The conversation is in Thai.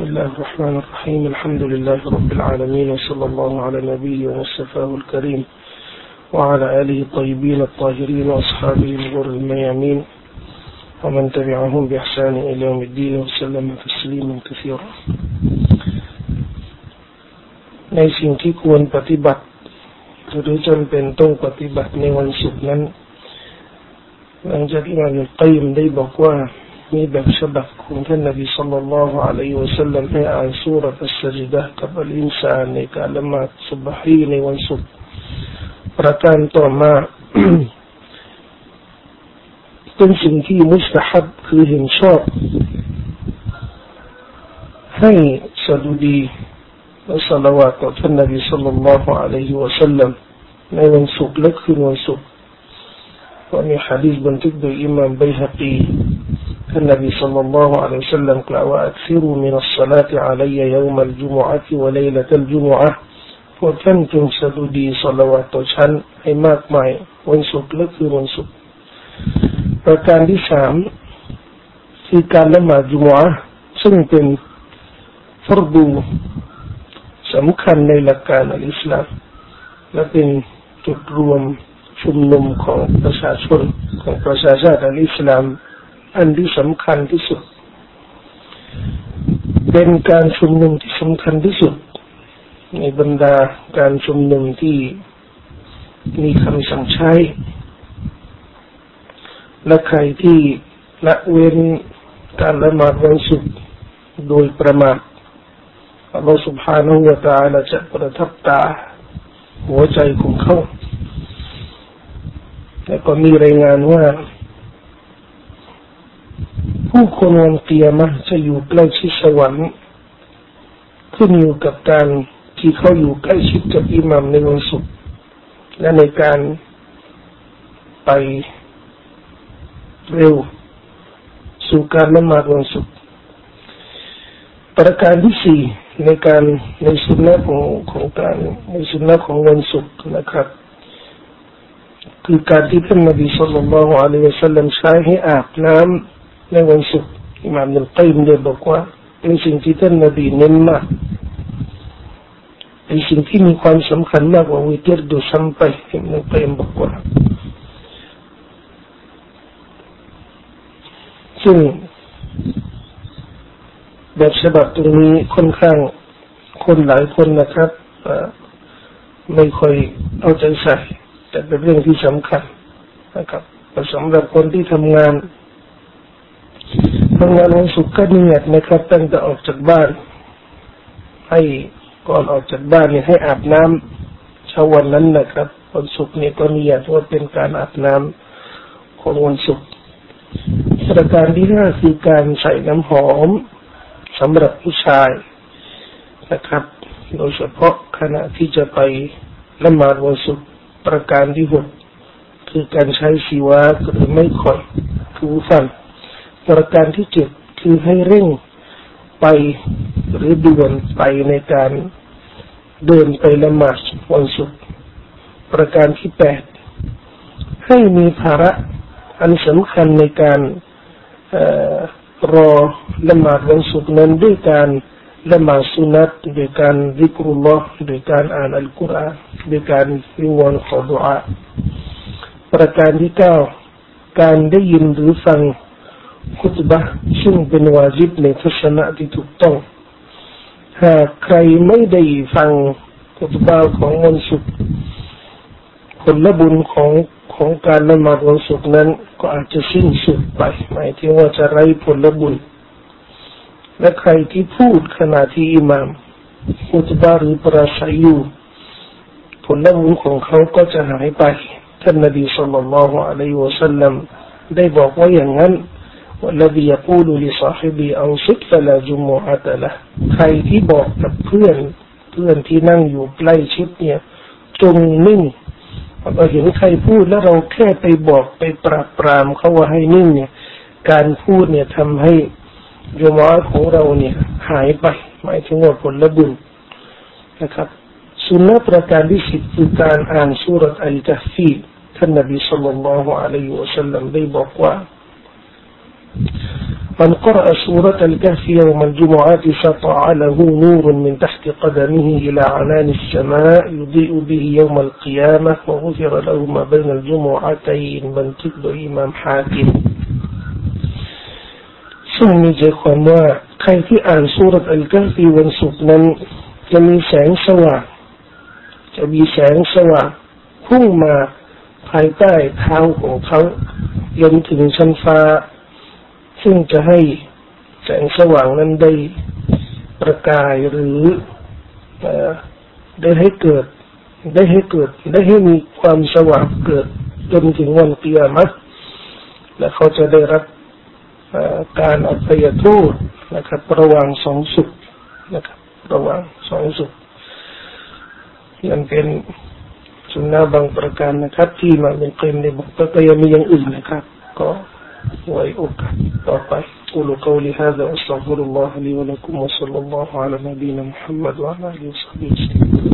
الله الرحمن الرحيم الحمد لله رب العالمين وصلى الله على نبيه ومصطفاه الكريم وعلى آله الطيبين الطاهرين وأصحابه الغر الميامين ومن تبعهم بإحسان إلى يوم الدين وسلم تسليما كثيرا ในสิ่งที่ควรปฏิบัติหรือจำเป็นต้องปฏิบัติในวันศุกร์นั้นหลังจากที่อิหม่ามอิบนุลกัยยิมได้บอกว่ามีแบบฉบับของท่านนบีศ็อลลัลลอฮุอะลัยฮิวะซัลลัมให้อ่านซูเราะตุสซะญดะห์กับอัลอินซานในการละหมาดซุบฮีในวันศุกร์ประการต่อมาเป็นสิ่งที่มุสตะฮับคือเห็นชอบให้สดุดีและศอลาวาตต่อท่านนบีศ็อลลัลลอฮุอะลัยฮิวะซัลลัมในวันศุกร์และคืนวันศุกร์ว่ามีหะดีษบันทึกโดยอิหม่ามบัยฮะกีท่านนบีศ็อลลัลลอฮุอะลัยฮิวะซัลลัมกล่าวว่าอักซิรูมินัสศอลาติอะลัยยะมัลจุมุอะฮ์วะไลละตัลจุมุอะฮ์พวกท่านจงสดุดีศอลาวาตต่อฉันให้มากมายวันศุกร์และคืนวันศุกร์ประการที่สามคือการละหมาดจุมุอะฮ์ซึ่งเป็นฟัรดูสำคัญในหลักการอัลอิสลามและเป็นจุดรวมชุมนุมของประชาชนของประชาชาติอัลอิสลามอันที่สำคัญที่สุดเป็นการชุมนุมที่สำคัญที่สุดในบรรดาการชุมนุมที่มีคำสั่งใช้และใครที่ละเว้นการละหมาดวันศุกร์โดยประมาทอัลลอฮฺ سبحانه และ تعالى จะประทับตาหัวใจของเขาและก็มีรายงานว่าผู้คนวันกิยามะฮ์จะอยู่ใกล้ชิดสวรรค์ขึ้นอยู่กับการที่เขาอยู่ใกล้ชิดกับอิหมัมในวันศุกร์และในการไปเร็วสู่การละหมาดวันศุกร์ประการที่สี่ในสุนนะของการในสุนนะของวันศุกร์นะครับคือการที่ท่านนบีศ็อลลัลลอฮุอะลัยฮิวะซัลลัมใช้ให้อาบน้ำในวันศุกร์อิหม่ามอิบนุลกัยยิมได้บอกว่าเป็นสิ่งที่ท่านนบีเน้นมากเป็นสิ่งที่มีความสำคัญมากกว่าวิตรดูซ้ำไปอิบนุลกัยยิมบอกว่าซึ่งแบบฉบับตรงนี้ค่อนข้างคนหลายคนนะครับไม่ค่อยเอาใจใส่แต่เป็นเรื่องที่สำคัญนะครับสำหรับคนที่ทำงานวันศุกร์ก็นิยตนะครับตั้งแต่ออกจากบ้านให้ก่อนออกจากบ้านเนี่ยให้อาบน้ำเช้าวันนั้นนะครับวันศุกร์เนี่ยก็นิยตว่าเป็นการอาบน้ำของวันศุกร์ประการที่ห้าคือการใส่น้ำหอมสำหรับผู้ชายนะครับโดยเฉพาะขณะที่จะไปละหมาดวันศุกร์ประการที่หกคือการใช้สิวากหรือไม่ค่อยถูฟันประการที่เจ็ดคือให้เร่งไปหรือด่วนไปในการเดินไปละหมาดวันศุกร์ประการที่แปดให้มีภาระอันสำคัญในการรอละหมาดวันศุกร์นั้นด้วยการละหมาดสุนัตโดยการซิกรุลลอฮ์โดยการอ่านอัลกุรอานโดยการวิงวอนขอดุอาประการที่เก้าการได้ยินหรือฟังคุตบะห์ซึ่งเป็นวาญิบในทัศนะที่ถูกต้องหากใครไม่ได้ฟังคุตบะห์ของวันศุกร์ผลบุญของการละหมาดวันศุกร์นั้นก็อาจจะสิ้นสุดไปหมายถึงว่าจะไร้ผลบุญและใครที่พูดขณะที่อิหม่ามคุตบะห์หรือปราศัยอยู่ผลบุญของเขาก็จะหายไปท่านนบีศ็อลลัลลอฮุอะลัยฮิวะซัลลัมได้บอกว่าอย่างนั้นوالذي يقول لصاحبه أنصت فلا جمعة له ใครที่บอกกับเพื่อนที่นั่งอยู่ใกล้ชิดเนี่ยจงนิ่งเราเห็นใครพูดแล้วเราแค่ไปบอกไปปราบปรามเขาว่าให้นิ่งเนี่ยการพูดเนี่ยทำให้จุมอะห์ของเราเนี่ยหายไปหมายถึงว่าผลบุญนะครับสุนนะประการที่สิบคือการอ่านซูเราะห์อัลกัฮฟีท่านนบีศ็อลลัลลอฮุอะลัยฮิวะซัลลัมได้บอกว่า من قرأ سورة الكهف يوم الجمعة سطع له نور من تحت قدمه إلى عنان السماء يضيء به يوم القيامة وغفر له ما بين الجمعتينบันทึกโดยอิหม่ามฮากิมซึ่งมีใจความว่าใครที่อ่านซูเราะห์อัลกะฮฟีวันศุกร์นั้นจะมีแสงสว่างพุ่งมาภายใต้เท้าของเขาจนถึงชั้นฟ้าซึ่งจะให้แสงสว่างนั้นได้ประกายหรือได้ให้มีความสว่างเกิดจนถึงวันกิยามะห์และเขาจะได้รับการอภัยโทษนะครับระหว่างสองสุขนะครับระหว่างสองสุขยังเป็นสุนนะบางประการนะครับที่มาเป็นเกณฑ์ในบุคคลก็ยังมีอย่างอื่นนะครับก็ไว้โอกาสต่อไปأقول قولي هذا وأستغفر الله لي ولكم وصلى الله على نبينا محمد وعلى آله وصحبه وسلم